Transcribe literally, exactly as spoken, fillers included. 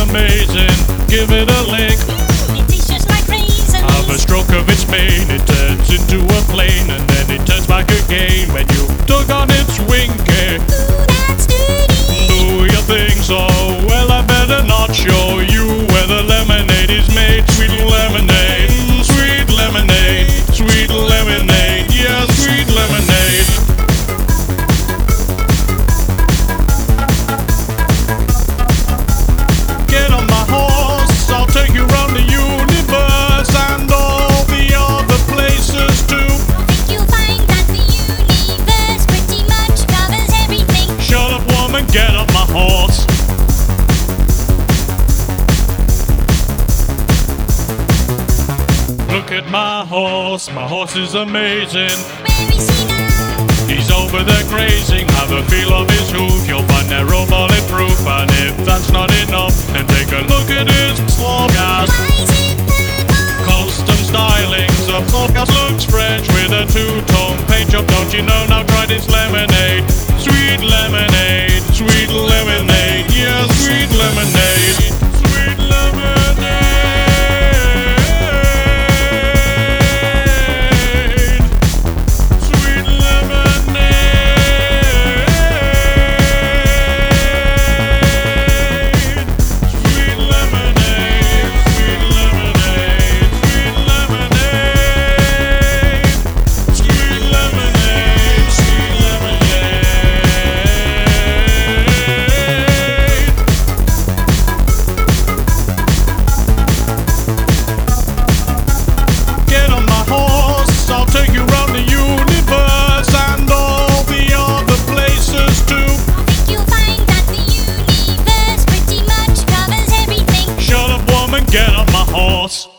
amazing. Give it a lick. It tastes just like raisins. Have a stroke of its mane. It turns into a plane, and then it turns back again when you tug on its winky. Ooh, that's dirty. Do you think so? Well, I better not show you where the lemonade is made. Sweet lemonade, sweet lemonade, sweet lemonade, yeah, sweet lemonade. Get on my horse, I'll take you round the universe and all the other places too. I think you'll find that the universe pretty much covers everything. Shut up, woman, get off my horse. Look at my horse, my horse is amazing. Where is he now? He's over there grazing, have a feel of his hoof. You'll find they're all bulletproof, and if that's not enough, then take a look at his slop gas. Why is it purple? Custom stylings, the slop gas looks French with a two-tone paint job. Don't you know, now try this lemonade. Sweet lemonade, sweet lemonade, yeah, sweet lemonade, sweet lemonade. I'll take you round the universe and all the other places too. I think you'll find that the universe pretty much covers everything. Shut up, woman, get off my horse.